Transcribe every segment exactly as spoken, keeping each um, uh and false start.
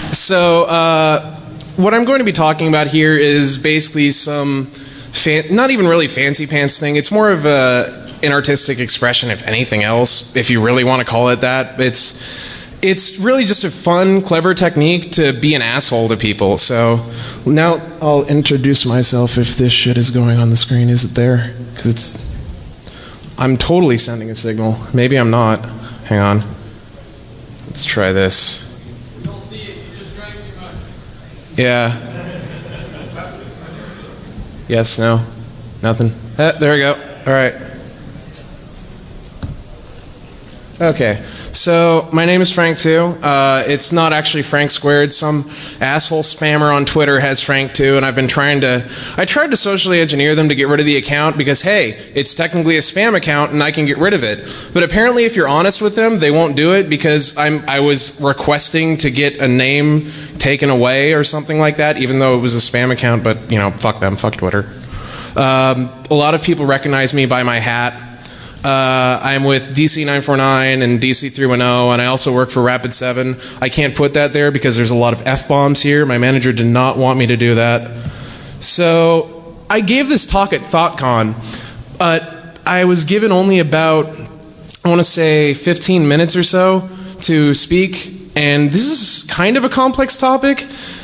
So, uh, what I'm going to be talking about here is basically some, fan- not even really fancy pants thing. It's more of a, an artistic expression, if anything else, if you really want to call it that. It's, it's really just a fun, clever technique to be an asshole to people. So, now I'll introduce myself if this shit is going on the screen. Is it there? Because it's, I'm totally sending a signal. Maybe I'm not. Hang on. Let's try this. Yeah. Yes, no, nothing. Eh, there we go. All right. Okay. So my name is Frank too. Uh, it's not actually Frank squared. Some asshole spammer on Twitter has Frank too, and I've been trying to. I tried to socially engineer them to get rid of the account because hey, it's technically a spam account and I can get rid of it. But apparently, if you're honest with them, they won't do it because I'm. I was requesting to get a name taken away or something like that, even though it was a spam account. But you know, fuck them, fuck Twitter. Um, a lot of people recognize me by my hat. Uh, I'm with D C nine forty-nine and D C three ten, and I also work for Rapid seven. I can't put that there because there's a lot of F-bombs here. My manager did not want me to do that. So I gave this talk at ThoughtCon, but I was given only about, I want to say, fifteen minutes or so to speak, and this is kind of a complex topic.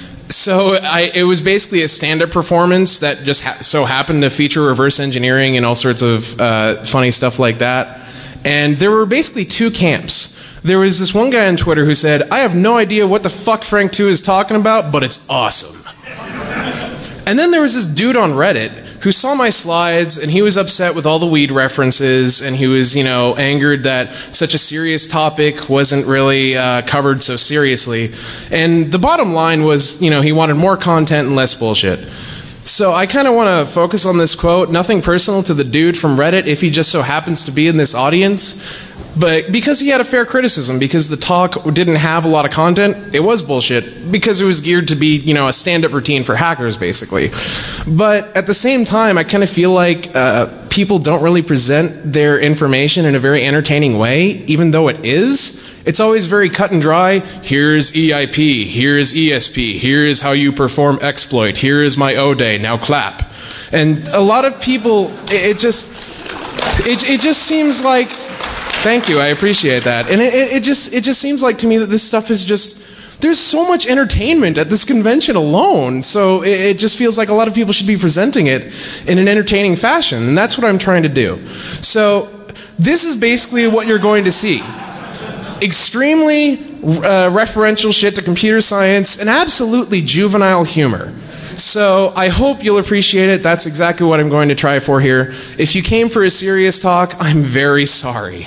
So I, it was basically a stand-up performance that just ha- so happened to feature reverse engineering and all sorts of uh, funny stuff like that. And there were basically two camps. There was this one guy on Twitter who said, I have no idea what the fuck Frank two is talking about, but it's awesome. And then there was this dude on Reddit who saw my slides, and he was upset with all the weed references, and he was, you know, angered that such a serious topic wasn't really uh, covered so seriously. And the bottom line was, you know, he wanted more content and less bullshit. So I kind of want to focus on this quote, nothing personal to the dude from Reddit if he just so happens to be in this audience, but because he had a fair criticism, because the talk didn't have a lot of content, it was bullshit, because it was geared to be, you know, a stand-up routine for hackers, basically. But at the same time, I kind of feel like uh, people don't really present their information in a very entertaining way, even though it is. It's always very cut and dry. Here's E I P, here's E S P, here's how you perform exploit, here is my O-Day, now clap. And a lot of people, it, it just, it, it just seems like, thank you, I appreciate that. And it, it, it just, it just seems like to me that this stuff is just, there's so much entertainment at this convention alone, so it, it just feels like a lot of people should be presenting it in an entertaining fashion, and that's what I'm trying to do. So this is basically what you're going to see. Extremely uh, referential shit to computer science and absolutely juvenile humor. So I hope you'll appreciate it. That's exactly what I'm going to try for here. If you came for a serious talk, I'm very sorry.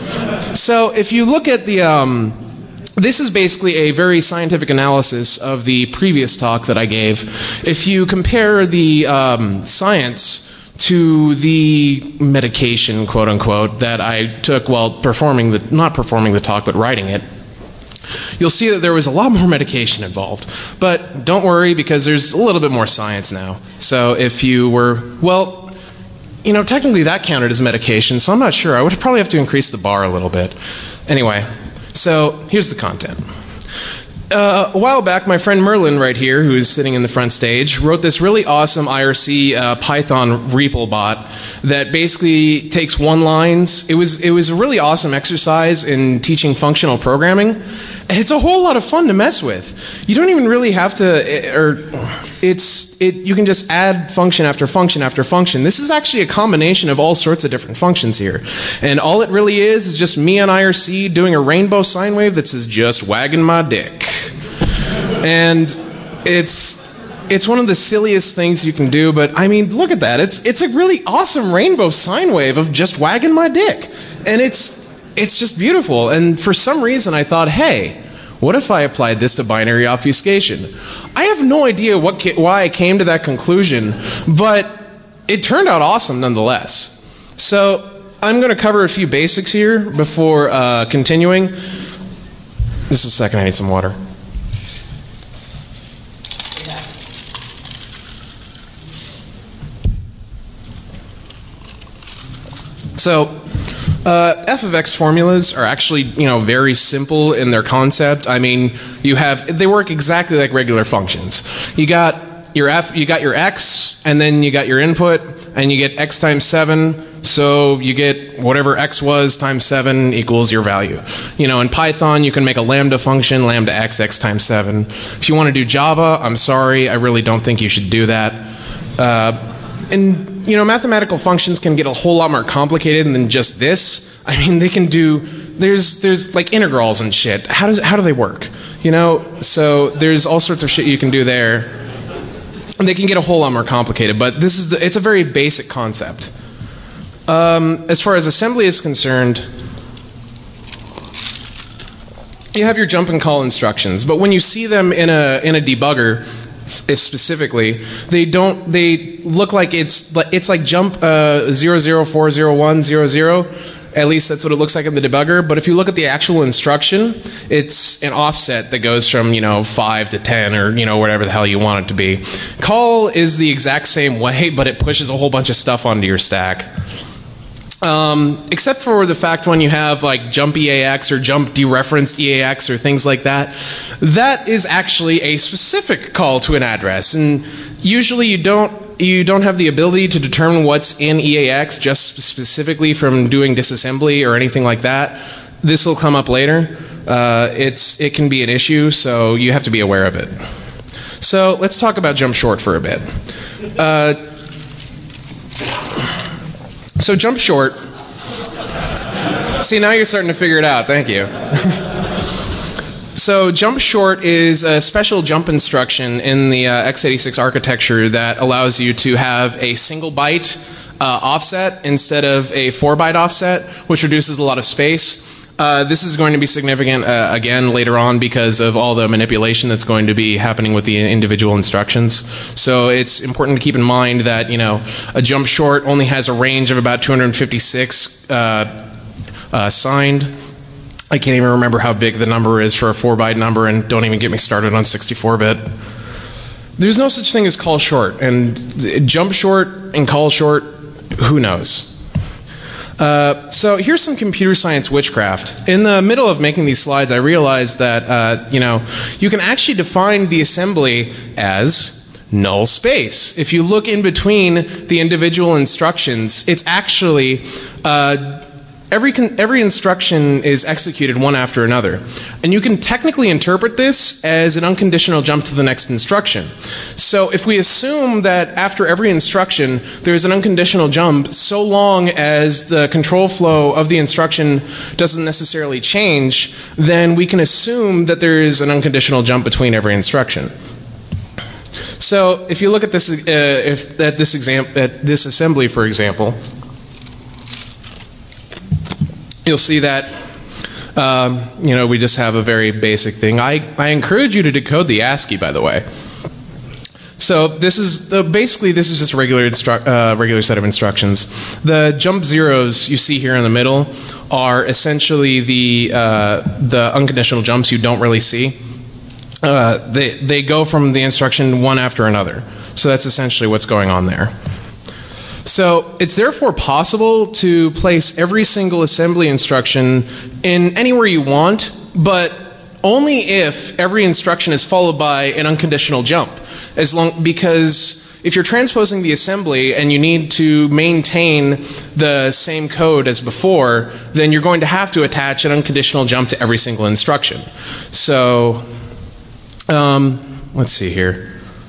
So if you look at the... Um, this is basically a very scientific analysis of the previous talk that I gave. If you compare the um, science to the medication, quote unquote, that I took while performing the, not performing the talk, but writing it, you'll see that there was a lot more medication involved. But don't worry, because there's a little bit more science now. So if you were, well, you know, technically that counted as medication, so I'm not sure. I would probably have to increase the bar a little bit. Anyway, so here's the content. Uh, a while back, my friend Merlin right here, who is sitting in the front stage, wrote this really awesome I R C uh, Python REPL bot that basically takes one-lines. It was, it was a really awesome exercise in teaching functional programming, and it's a whole lot of fun to mess with. You don't even really have to, or it's, it, you can just add function after function after function. This is actually a combination of all sorts of different functions here. And all it really is is just me on I R C doing a rainbow sine wave that says, just wagging my dick. And it's it's one of the silliest things you can do, but I mean, look at that. It's it's a really awesome rainbow sine wave of just wagging my dick. And it's it's just beautiful. And for some reason I thought, hey, what if I applied this to binary obfuscation? I have no idea what ca- why I came to that conclusion, but it turned out awesome nonetheless. So I'm going to cover a few basics here before uh, continuing. Just a second, I need some water. So, Uh, f of x formulas are actually, you know, very simple in their concept. I mean, you have, they work exactly like regular functions. You got your f, you got your x, and then you got your input, and you get x times seven, so you get whatever x was times seven equals your value. You know, in Python, you can make a lambda function, lambda x, x times seven. If you want to do Java, I'm sorry, I really don't think you should do that. Uh, and, you know, mathematical functions can get a whole lot more complicated than just this. I mean, they can do, there's, there's like integrals and shit. How does, how do they work? You know, so there's all sorts of shit you can do there. And they can get a whole lot more complicated, but this is the, it's a very basic concept. Um, as far as assembly is concerned, you have your jump and call instructions, but when you see them in a in a debugger specifically, they don't they look like it's it's like jump uh, zero zero four zero one zero zero. At least that's what it looks like in the debugger. But if you look at the actual instruction, it's an offset that goes from, you know, five to ten, or, you know, whatever the hell you want it to be. Call is the exact same way, but it pushes a whole bunch of stuff onto your stack. Um, except for the fact when you have like jump E A X or jump dereferenced E A X or things like that, that is actually a specific call to an address. And usually you don't you don't have the ability to determine what's in E A X just specifically from doing disassembly or anything like that. This will come up later. Uh, it's it can be an issue, so you have to be aware of it. So let's talk about jump short for a bit. Uh, So jump short. See, now you're starting to figure it out. Thank you. So jump short is a special jump instruction in the uh, x eighty-six architecture that allows you to have a single byte uh, offset instead of a four byte offset, which reduces a lot of space. Uh, this is going to be significant uh, again later on because of all the manipulation that's going to be happening with the individual instructions. So it's important to keep in mind that, you know, a jump short only has a range of about two hundred fifty-six uh, uh, signed. I can't even remember how big the number is for a four byte number, and don't even get me started on sixty-four bit. There's no such thing as call short, and jump short and call short, who knows? Uh, so here's some computer science witchcraft. In the middle of making these slides, I realized that uh, you know, you can actually define the assembly as null space. If you look in between the individual instructions, it's actually uh, every con every instruction is executed one after another, and you can technically interpret this as an unconditional jump to the next instruction. So if we assume that after every instruction there's an unconditional jump, so long as the control flow of the instruction doesn't necessarily change, then we can assume that there is an unconditional jump between every instruction. So if you look at this, uh, if at this exam at this assembly, for example, you'll see that um, you know, we just have a very basic thing. I, I encourage you to decode the ASCII, by the way. So this is uh, basically this is just a regular instru uh, regular set of instructions. The jump zeros you see here in the middle are essentially the uh, the unconditional jumps you don't really see. Uh, they they go from the instruction one after another. So that's essentially what's going on there. So it's therefore possible to place every single assembly instruction in anywhere you want, but only if every instruction is followed by an unconditional jump. As long, because if you're transposing the assembly and you need to maintain the same code as before, then you're going to have to attach an unconditional jump to every single instruction. So um, let's see here.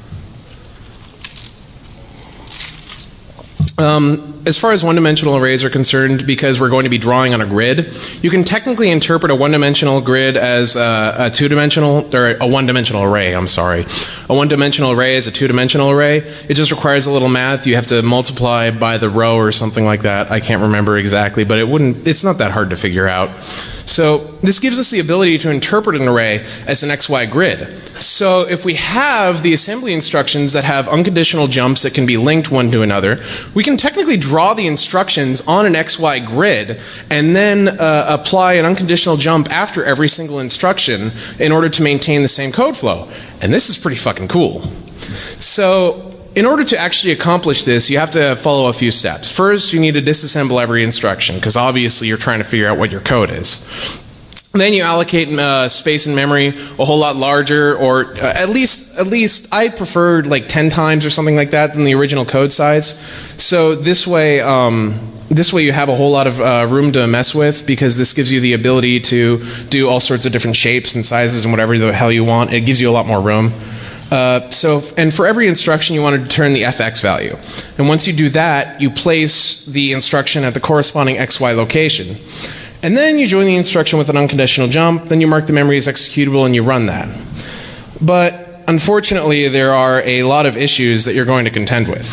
Um, as far as one-dimensional arrays are concerned, because we're going to be drawing on a grid, you can technically interpret a one-dimensional grid as a, a two-dimensional, or a one-dimensional array, I'm sorry. A one-dimensional array is a two-dimensional array. It just requires a little math. You have to multiply by the row or something like that. I can't remember exactly, but it wouldn't, it's not that hard to figure out. So this gives us the ability to interpret an array as an X Y grid. So if we have the assembly instructions that have unconditional jumps that can be linked one to another, we can technically draw the instructions on an X Y grid and then uh, apply an unconditional jump after every single instruction in order to maintain the same code flow. And this is pretty fucking cool. So in order to actually accomplish this, you have to follow a few steps. First, you need to disassemble every instruction, because obviously you're trying to figure out what your code is. Then you allocate uh, space and memory a whole lot larger, or uh, at least, at least I preferred like ten times or something like that than the original code size. So this way, um, this way you have a whole lot of uh, room to mess with, because this gives you the ability to do all sorts of different shapes and sizes and whatever the hell you want. It gives you a lot more room. Uh, so, and for every instruction, you want to determine the F X value. And once you do that, you place the instruction at the corresponding X Y location. And then you join the instruction with an unconditional jump, then you mark the memory as executable and you run that. But unfortunately, there are a lot of issues that you're going to contend with.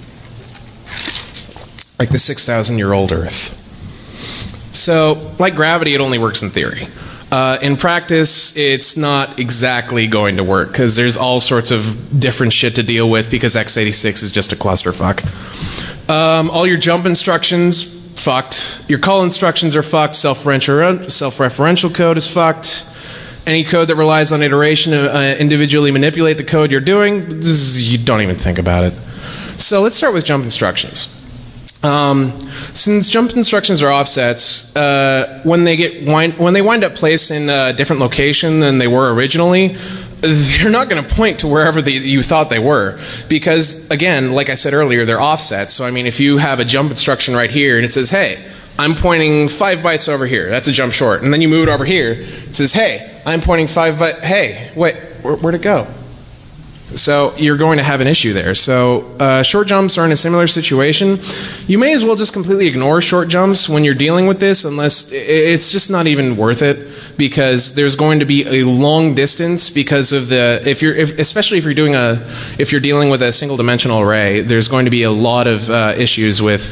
Like the six thousand year old Earth. So, like gravity, it only works in theory. Uh, in practice, it's not exactly going to work, because there's all sorts of different shit to deal with, because x eighty-six is just a clusterfuck. Um, all your jump instructions, fucked. Your call instructions are fucked. Self-referential, self-referential code is fucked. Any code that relies on iteration to uh, individually manipulate the code you're doing, this is, you don't even think about it. So let's start with jump instructions. Um, since jump instructions are offsets, uh, when they get wind, when they wind up placed in a different location than they were originally, they're not going to point to wherever the, you thought they were, because again, like I said earlier, they're offsets. So I mean, if you have a jump instruction right here and it says, "Hey, I'm pointing five bytes over here," that's a jump short, and then you move it over here, it says, "Hey, I'm pointing five bytes." Hey, wait, where, where'd it go? So you're going to have an issue there. So uh, short jumps are in a similar situation. You may as well just completely ignore short jumps when you're dealing with this, unless it's just not even worth it, because there's going to be a long distance because of the if you're if, especially if you're doing a if you're dealing with a single dimensional array, there's going to be a lot of uh, issues with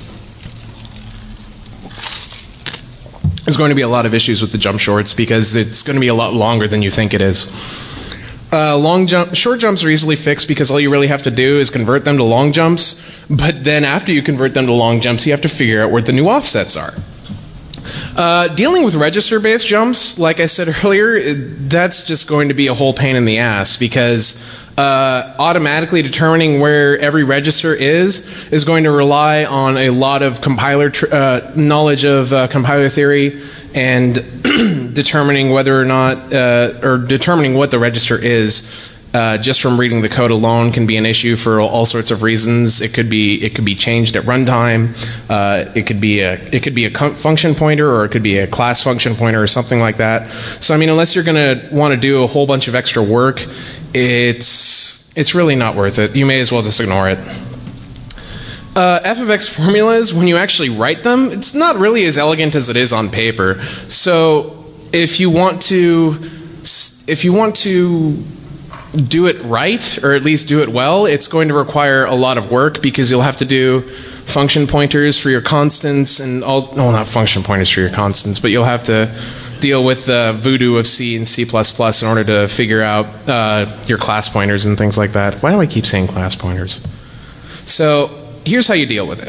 there's going to be a lot of issues with the jump shorts, because it's going to be a lot longer than you think it is. Uh, long jump, short jumps are easily fixed, because all you really have to do is convert them to long jumps. But then after you convert them to long jumps, you have to figure out where the new offsets are. Uh, dealing with register-based jumps, like I said earlier, that's just going to be a whole pain in the ass, because uh, automatically determining where every register is is going to rely on a lot of compiler tr uh, knowledge of uh, compiler theory, and determining whether or not, uh, or determining what the register is, uh, just from reading the code alone can be an issue for all sorts of reasons. It could be it could be changed at runtime. Uh, it could be a it could be a function pointer, or it could be a class function pointer, or something like that. So I mean, unless you're going to want to do a whole bunch of extra work, it's it's really not worth it. You may as well just ignore it. Uh, F of X formulas, when you actually write them, it's not really as elegant as it is on paper. So if you want to, if you want to do it right, or at least do it well, it's going to require a lot of work, because you'll have to do function pointers for your constants, and all, no, not function pointers for your constants, but you'll have to deal with the voodoo of C and C plus plus in order to figure out uh, your class pointers and things like that. Why do I keep saying class pointers? So here's how you deal with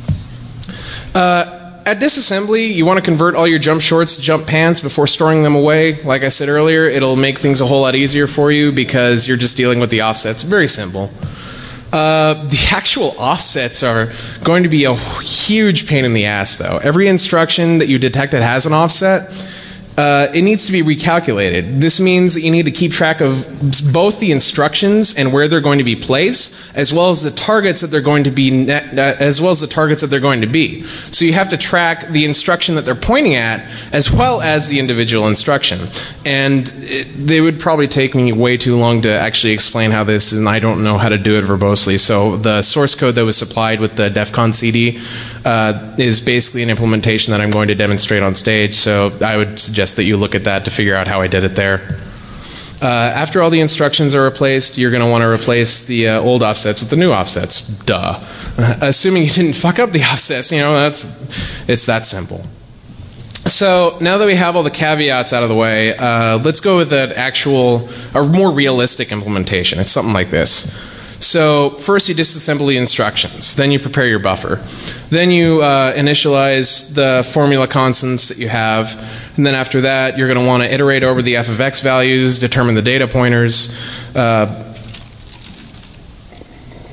it. Uh, at disassembly, you want to convert all your jump shorts to jump pans before storing them away. Like I said earlier, it'll make things a whole lot easier for you, because you're just dealing with the offsets. Very simple. Uh, the actual offsets are going to be a huge pain in the ass, though. Every instruction that you detect that has an offset, Uh, it needs to be recalculated. This means that you need to keep track of both the instructions and where they're going to be placed, as well as the targets that they're going to be, as well as the targets that they're going to be. So you have to track the instruction that they're pointing at, as well as the individual instruction. And it, they would probably take me way too long to actually explain how this, and I don't know how to do it verbosely. So the source code that was supplied with the DEF CON C D uh, is basically an implementation that I'm going to demonstrate on stage. So I would suggest that you look at that to figure out how I did it there. Uh, after all the instructions are replaced, you're going to want to replace the uh, old offsets with the new offsets. Duh. Uh, assuming you didn't fuck up the offsets, you know, that's it's that simple. So now that we have all the caveats out of the way, uh, let's go with an actual, a more realistic implementation. It's something like this. So first you disassemble the instructions, then you prepare your buffer, then you uh, initialize the formula constants that you have, and then after that you're going to want to iterate over the f of x values, determine the data pointers, uh,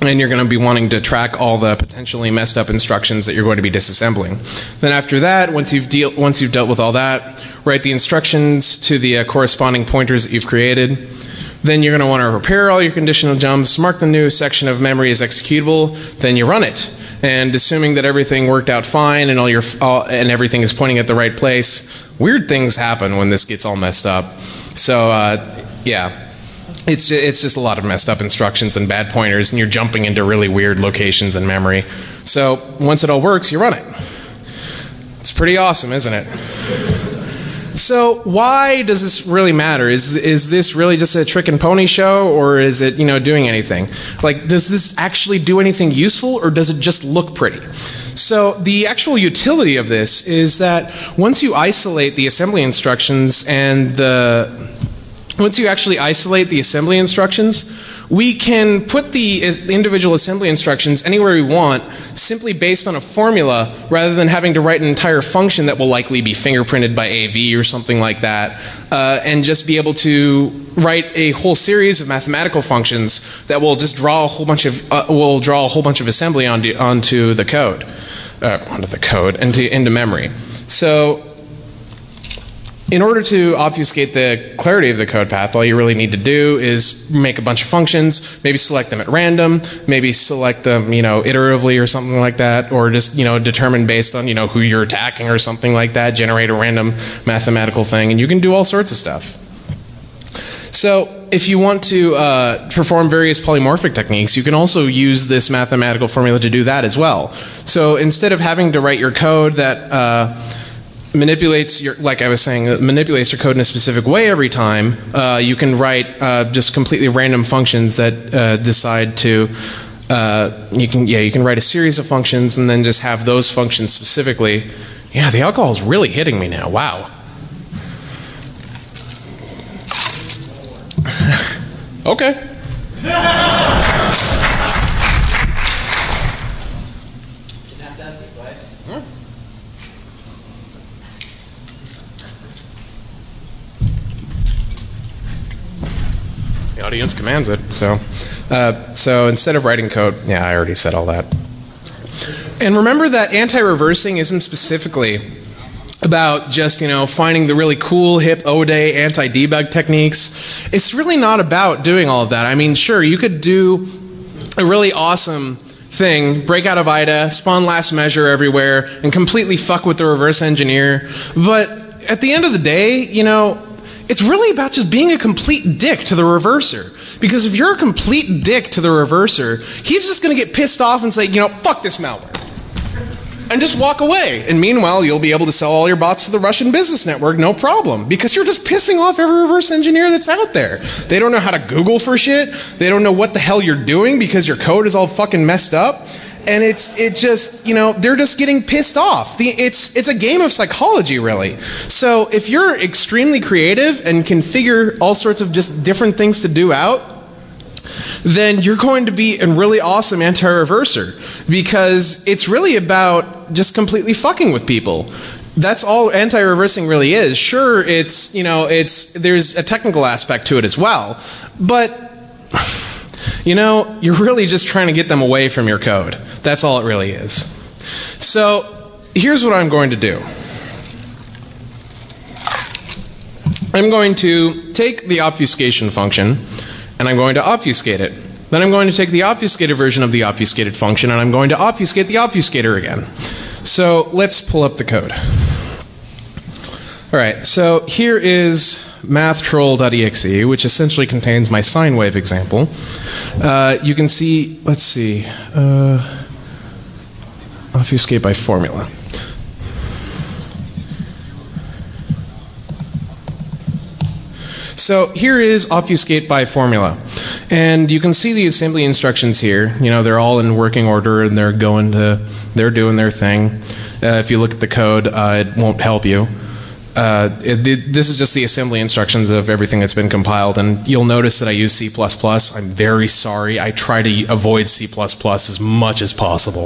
and you're going to be wanting to track all the potentially messed up instructions that you're going to be disassembling. Then after that, once you've, deal once you've dealt with all that, write the instructions to the uh, corresponding pointers that you've created. Then you're going to want to repair all your conditional jumps, mark the new section of memory as executable, then you run it. And assuming that everything worked out fine and all your all, and everything is pointing at the right place, weird things happen when this gets all messed up. So uh, yeah. It's it's just a lot of messed up instructions and bad pointers, and you're jumping into really weird locations in memory. So once it all works, you run it. It's pretty awesome, isn't it? So why does this really matter? Is is this really just a trick and pony show, or is it, you know, doing anything? Like, does this actually do anything useful, or does it just look pretty? So the actual utility of this is that once you isolate the assembly instructions and the Once you actually isolate the assembly instructions, we can put the individual assembly instructions anywhere we want simply based on a formula rather than having to write an entire function that will likely be fingerprinted by A V or something like that, uh, and just be able to write a whole series of mathematical functions that will just draw a whole bunch of uh, will draw a whole bunch of assembly onto onto the code, uh, onto the code into into memory. So in order to obfuscate the clarity of the code path, all you really need to do is make a bunch of functions, maybe select them at random, maybe select them, you know, iteratively or something like that, or just, you know, determine based on, you know, who you're attacking or something like that, generate a random mathematical thing, and you can do all sorts of stuff. So if you want to uh, perform various polymorphic techniques, you can also use this mathematical formula to do that as well. So instead of having to write your code that uh, manipulates your, like I was saying, manipulates your code in a specific way every time, uh, you can write uh, just completely random functions that uh, decide to, uh, you can, yeah, you can write a series of functions and then just have those functions specifically. Yeah, the alcohol is really hitting me now, wow. Okay. The audience commands it. So, uh, so instead of writing code, yeah, I already said all that. And remember that anti-reversing isn't specifically about just, you know, finding the really cool, hip, O-day anti-debug techniques. It's really not about doing all of that. I mean, sure, you could do a really awesome thing, break out of I D A, spawn last measure everywhere, and completely fuck with the reverse engineer. But at the end of the day, you know, it's really about just being a complete dick to the reverser. Because if you're a complete dick to the reverser, he's just going to get pissed off and say, you know, fuck this malware. And just walk away. And meanwhile, you'll be able to sell all your bots to the Russian business network, no problem. Because you're just pissing off every reverse engineer that's out there. They don't know how to Google for shit. They don't know what the hell you're doing because your code is all fucking messed up. And it's it just, you know, they're just getting pissed off. The, it's it's a game of psychology, really. So if you're extremely creative and can figure all sorts of just different things to do out, then you're going to be a really awesome anti-reverser, because it's really about just completely fucking with people. That's all anti-reversing really is. Sure, it's, you know, it's there's a technical aspect to it as well, but you know, you're really just trying to get them away from your code. That's all it really is. So here's what I'm going to do. I'm going to take the obfuscation function and I'm going to obfuscate it. Then I'm going to take the obfuscated version of the obfuscated function and I'm going to obfuscate the obfuscator again. So let's pull up the code. Alright, so here is mathtroll.exe, which essentially contains my sine wave example. Uh, you can see, let's see, uh, obfuscate by formula. So here is obfuscate by formula. And you can see the assembly instructions here. You know, they're all in working order and they're going to, they're doing their thing. Uh, if you look at the code, uh, it won't help you. Uh, it, it, this is just the assembly instructions of everything that's been compiled, and you'll notice that I use C plus plus. I'm very sorry. I try to avoid C plus plus as much as possible.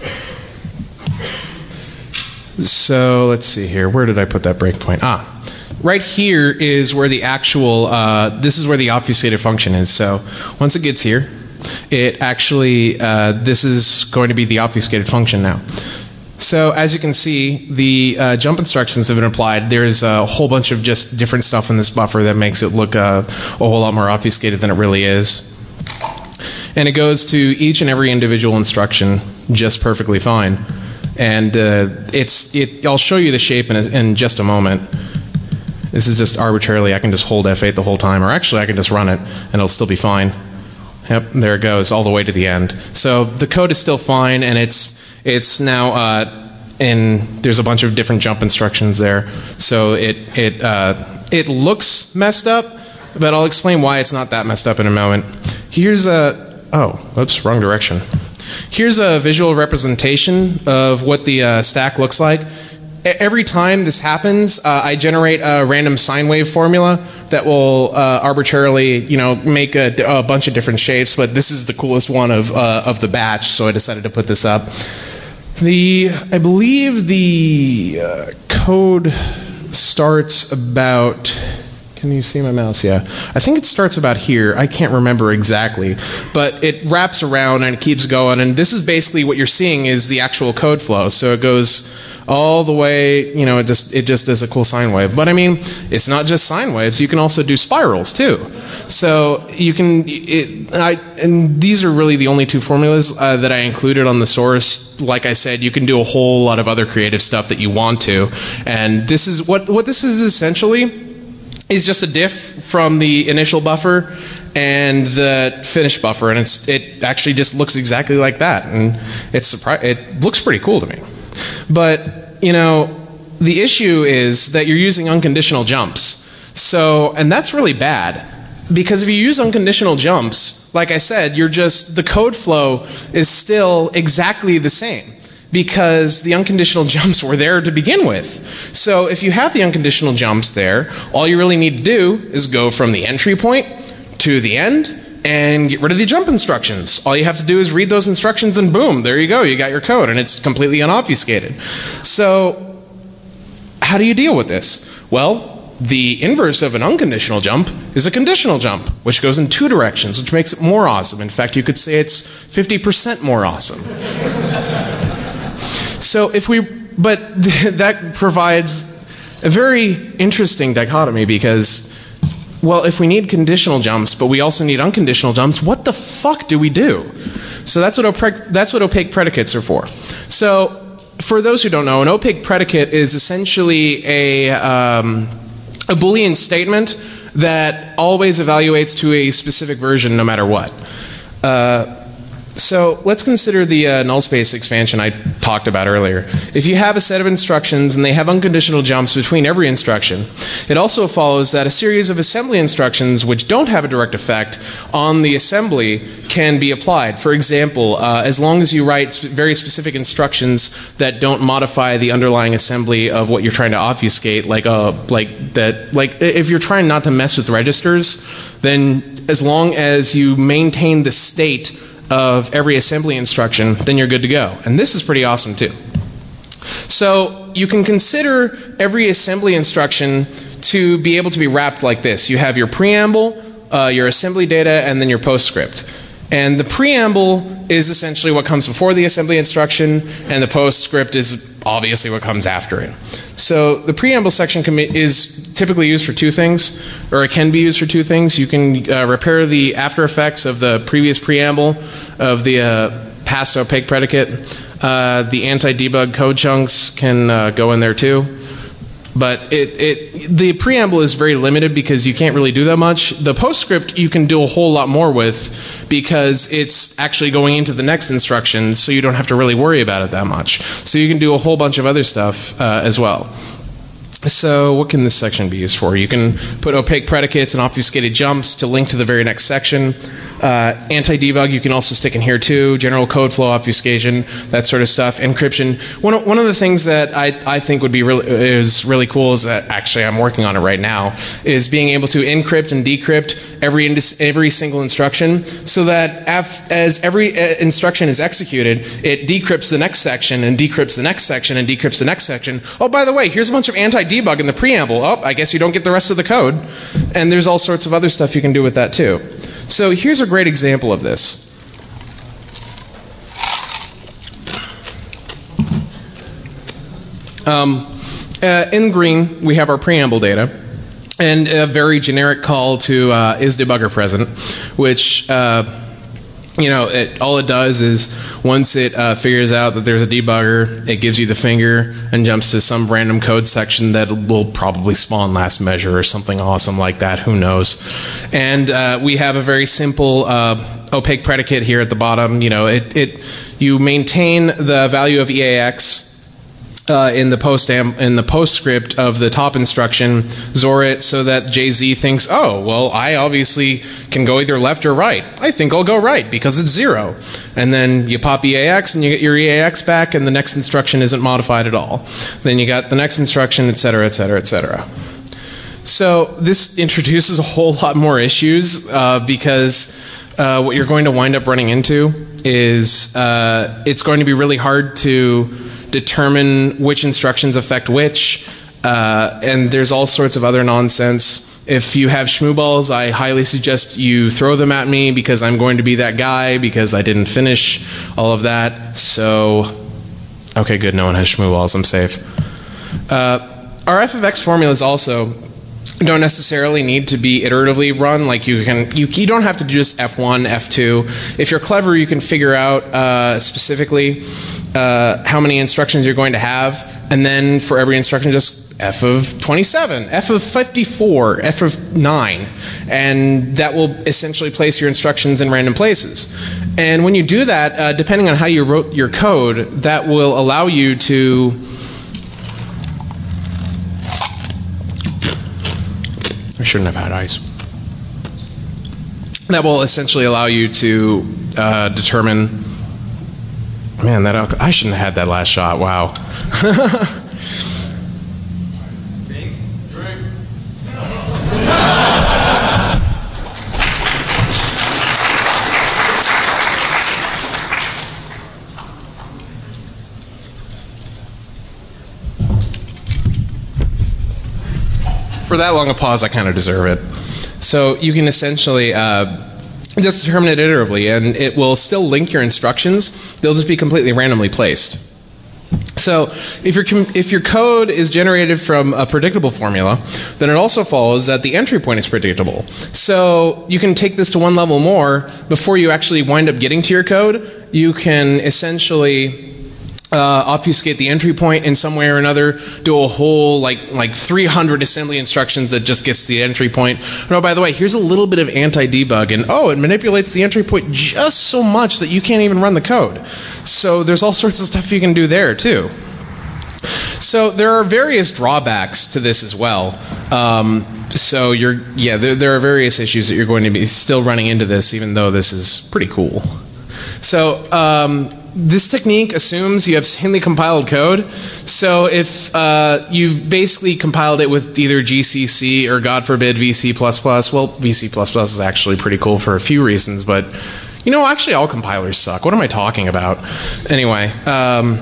So let's see here. Where did I put that breakpoint? Ah, right here is where the actual, uh, this is where the obfuscated function is. So once it gets here, It actually, uh, this is going to be the obfuscated function now. So as you can see, the uh, jump instructions have been applied. There's a whole bunch of just different stuff in this buffer that makes it look uh, a whole lot more obfuscated than it really is. And it goes to each and every individual instruction just perfectly fine. And uh, it's, it, I'll show you the shape in, a, in just a moment. This is just arbitrarily, I can just hold F eight the whole time, or actually I can just run it and it'll still be fine. Yep, there it goes, all the way to the end. So the code is still fine, and it's it's now uh, in. There's a bunch of different jump instructions there, so it it uh, it looks messed up, but I'll explain why it's not that messed up in a moment. Here's a oh, whoops, wrong direction. Here's a visual representation of what the uh, stack looks like. Every time this happens, uh, I generate a random sine wave formula that will uh, arbitrarily, you know, make a, a bunch of different shapes. But this is the coolest one of uh, of the batch, so I decided to put this up. The I believe the uh, code starts about. Can you see my mouse? Yeah. I think it starts about here. I can't remember exactly. But it wraps around and it keeps going. And this is basically what you're seeing is the actual code flow. So it goes all the way, you know, it just it just does a cool sine wave. But I mean, it's not just sine waves. You can also do spirals too. So you can, it, I, and these are really the only two formulas uh, that I included on the source. Like I said, you can do a whole lot of other creative stuff that you want to. And this is what what this is essentially. Is just a diff from the initial buffer and the finished buffer, and it's it actually just looks exactly like that, and it's surpri- it looks pretty cool to me. But you know, the issue is that you're using unconditional jumps. So, and that's really bad, because if you use unconditional jumps, like I said, you're just the code flow is still exactly the same. Because the unconditional jumps were there to begin with. So if you have the unconditional jumps there, all you really need to do is go from the entry point to the end and get rid of the jump instructions. All you have to do is read those instructions and boom, there you go, you got your code, and it's completely unobfuscated. So how do you deal with this? Well, the inverse of an unconditional jump is a conditional jump, which goes in two directions, which makes it more awesome. In fact, you could say it's fifty percent more awesome. So if we, but th that provides a very interesting dichotomy because, well, if we need conditional jumps, but we also need unconditional jumps, what the fuck do we do? So that's what opaque, that's what opaque predicates are for. So for those who don't know, an opaque predicate is essentially a, um, a Boolean statement that always evaluates to a specific version no matter what. Uh, So let's consider the uh, null space expansion I talked about earlier. If you have a set of instructions and they have unconditional jumps between every instruction, it also follows that a series of assembly instructions which don't have a direct effect on the assembly can be applied. For example, uh, as long as you write sp very specific instructions that don't modify the underlying assembly of what you're trying to obfuscate, like uh, like that, like if you're trying not to mess with registers, then as long as you maintain the state of every assembly instruction, then you're good to go. And this is pretty awesome too. So you can consider every assembly instruction to be able to be wrapped like this. You have your preamble, uh, your assembly data, and then your postscript. And the preamble is essentially what comes before the assembly instruction, and the postscript is obviously what comes after it. So the preamble section is typically used for two things, or it can be used for two things. You can uh, repair the after effects of the previous preamble of the uh, past opaque predicate. Uh, the anti-debug code chunks can uh, go in there too. But it, it, the preamble is very limited because you can't really do that much. The postscript you can do a whole lot more with because it's actually going into the next instruction, so you don't have to really worry about it that much. So you can do a whole bunch of other stuff uh, as well. So what can this section be used for? You can put opaque predicates and obfuscated jumps to link to the very next section. Uh, anti-debug you can also stick in here too. General code flow obfuscation, that sort of stuff. Encryption. One of, one of the things that I, I think would be really, is really cool is that actually I'm working on it right now, is being able to encrypt and decrypt every, every single instruction so that af, as every instruction is executed, it decrypts the next section and decrypts the next section and decrypts the next section. Oh, by the way, here's a bunch of anti-debug in the preamble. Oh, I guess you don't get the rest of the code. And there's all sorts of other stuff you can do with that too. So here's a great example of this. Um, uh, in green, we have our preamble data, and a very generic call to uh, is debugger present, which uh, you know, it, all it does is once it uh, figures out that there's a debugger, it gives you the finger and jumps to some random code section that will probably spawn last measure or something awesome like that. Who knows? And uh, we have a very simple uh, opaque predicate here at the bottom. You know, it, it you maintain the value of E A X. Uh, in the post in the postscript of the top instruction, Z O R it so that J Z thinks, oh, well, I obviously can go either left or right. I think I'll go right because it's zero. And then you pop E A X and you get your E A X back, and the next instruction isn't modified at all. Then you got the next instruction, et cetera, et cetera, et cetera. So this introduces a whole lot more issues uh, because uh, what you're going to wind up running into is uh, it's going to be really hard to determine which instructions affect which, uh, and there's all sorts of other nonsense. If you have shmooballs, I highly suggest you throw them at me because I'm going to be that guy because I didn't finish all of that. So, okay, good, no one has shmooballs, I'm safe. Uh, our f of x formulas also don't necessarily need to be iteratively run. Like you can, you, you don't have to do just F one, F two. If you're clever, you can figure out uh, specifically uh, how many instructions you're going to have, and then for every instruction, just F of twenty-seven, F of fifty-four, F of nine, and that will essentially place your instructions in random places. And when you do that, uh, depending on how you wrote your code, that will allow you to I shouldn't have had ice. That will essentially allow you to uh, determine. Man, that alcohol, I shouldn't have had that last shot. Wow. Big drink. For that long a pause, I kind of deserve it. So you can essentially uh, just determine it iteratively, and it will still link your instructions. They'll just be completely randomly placed. So if your, if your code is generated from a predictable formula, then it also follows that the entry point is predictable. So you can take this to one level more. Before you actually wind up getting to your code, you can essentially Uh, obfuscate the entry point in some way or another, do a whole like like three hundred assembly instructions that just gets the entry point. And oh, by the way, here's a little bit of anti-debug, and oh, it manipulates the entry point just so much that you can't even run the code. So there's all sorts of stuff you can do there too. So there are various drawbacks to this as well. Um, so you're yeah, there, there are various issues that you're going to be still running into this, even though this is pretty cool. So um, this technique assumes you have sanely compiled code. So if uh, you've basically compiled it with either G C C or, God forbid, V C plus plus, well, V C plus plus is actually pretty cool for a few reasons, but, you know, actually all compilers suck. What am I talking about? Anyway, um,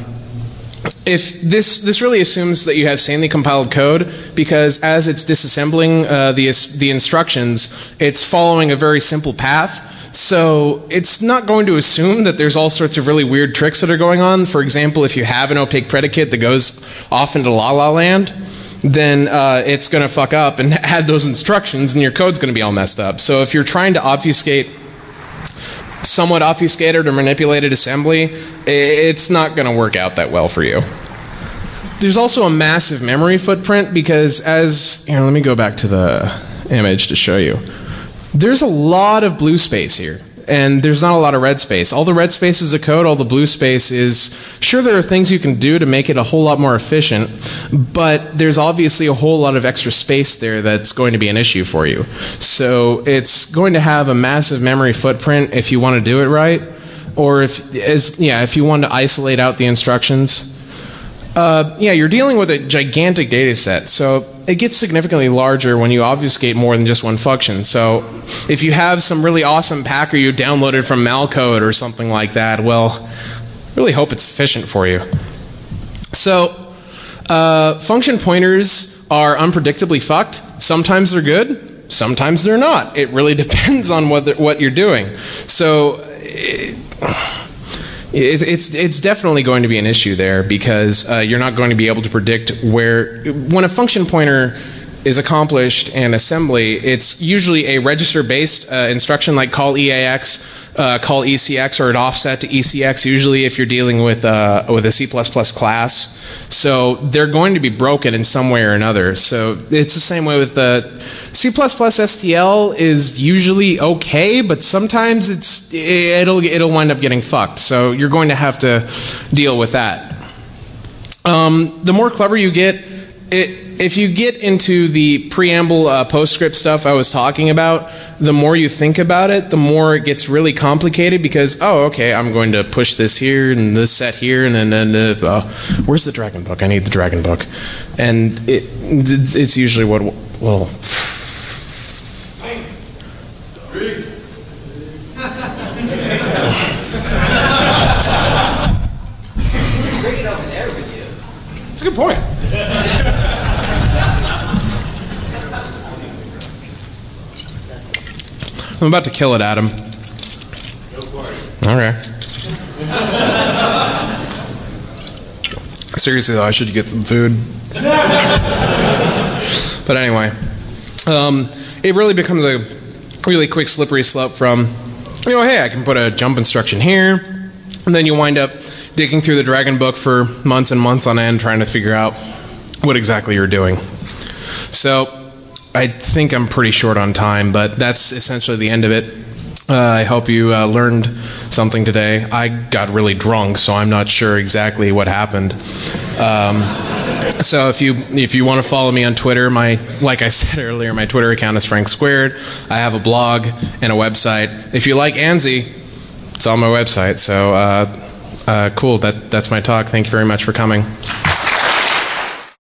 if this this really assumes that you have sanely compiled code, because as it's disassembling uh, the the instructions, it's following a very simple path. So it's not going to assume that there's all sorts of really weird tricks that are going on. For example, if you have an opaque predicate that goes off into La La Land, then uh, it's going to fuck up and add those instructions, and your code's going to be all messed up. So if you're trying to obfuscate somewhat obfuscated or manipulated assembly, it's not going to work out that well for you. There's also a massive memory footprint, because as, you know, let me go back to the image to show you. There's a lot of blue space here, and there's not a lot of red space. All the red space is a code, all the blue space is, sure, there are things you can do to make it a whole lot more efficient, but there's obviously a whole lot of extra space there that's going to be an issue for you. So it's going to have a massive memory footprint if you want to do it right, or if, as, yeah, if you want to isolate out the instructions. Uh, yeah, you're dealing with a gigantic data set, so it gets significantly larger when you obfuscate more than just one function. So if you have some really awesome packer you downloaded from Malcode or something like that, well, really hope it's efficient for you. So uh, function pointers are unpredictably fucked. Sometimes they're good, sometimes they're not. It really depends on what, what you're doing. So it, It, it's it's definitely going to be an issue there because uh, you're not going to be able to predict where when a function pointer is accomplished in assembly, it's usually a register-based uh, instruction like call E A X, uh, call E C X, or an offset to E C X, usually if you're dealing with, uh, with a C plus plus class. So they're going to be broken in some way or another. So it's the same way with the C plus plus S T L is usually okay, but sometimes it's, it'll, it'll wind up getting fucked. So you're going to have to deal with that. Um, the more clever you get, it, if you get into the preamble uh, PostScript stuff I was talking about, the more you think about it, the more it gets really complicated because, oh, okay, I'm going to push this here and this set here, and then, then uh, uh, where's the Dragon Book? I need the Dragon Book. And it, it's usually what, well... That's a good point. I'm about to kill it, Adam. Go for it. Okay. Seriously, though, I should get some food. But anyway, um, it really becomes a really quick slippery slope from, you know, hey, I can put a jump instruction here, and then you wind up digging through the Dragon Book for months and months on end trying to figure out what exactly you're doing. So I think I'm pretty short on time, but that's essentially the end of it. Uh, I hope you uh, learned something today. I got really drunk, so I'm not sure exactly what happened. Um, so if you if you want to follow me on Twitter, my like I said earlier, my Twitter account is Frank Squared. I have a blog and a website. If you like ANSI, it's on my website. So uh, uh, cool. That that's my talk. Thank you very much for coming.